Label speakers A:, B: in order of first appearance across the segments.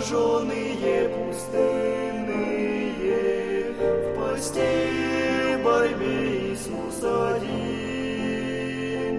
A: Прожженные, пустынные, в посте, в борьбе Иисус один.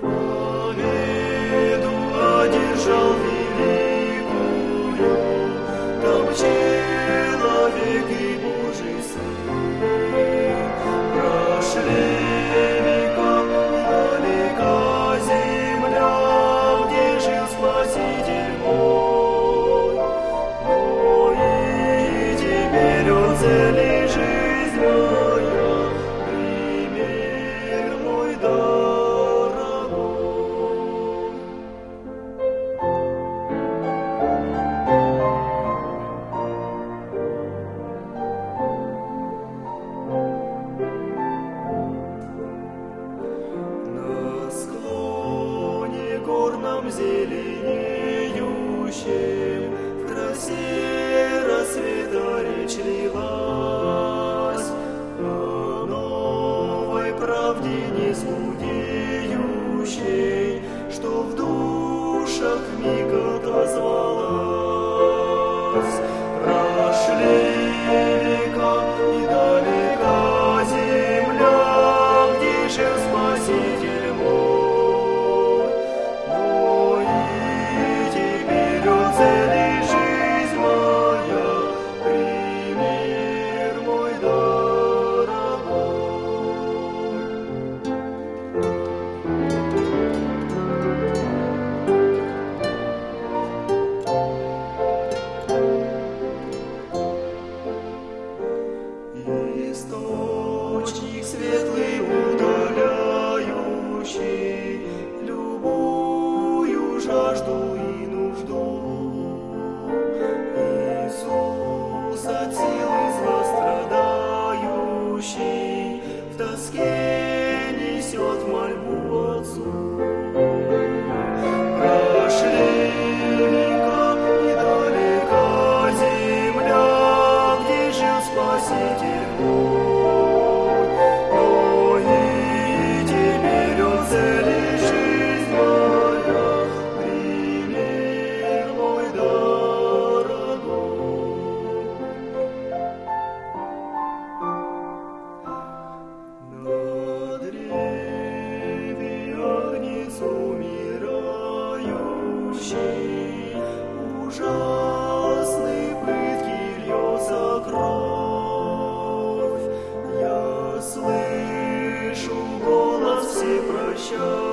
A: Победу одержал великую, там человек и Божий Сын. Прошли века, далека земля, где жил Спаситель мой. Но и теперь он цели жизнь моя, пример мой дорогой. На склоне горном зеленеющем в красе рассвета речь лилась о новой правде не скудеющей, что в душах вмиг отозвалась. Прошли века и далека земля, где жил Спаситель мой. Но и теперь он цели жизнь моя, пример мой дорогой. Источник светлый удаляющий любую жажду и нужду. Иисус от силы зла страдающий в тоске несет мольбу Отцу. Прошли века и далека земля, где жил Спаситель мой. Но и теперь он цели жизнь моя, пример мой дорогой. На древе агнец умирающий, ужасной пытки льется кровь. Я слышу голос всепрощающий.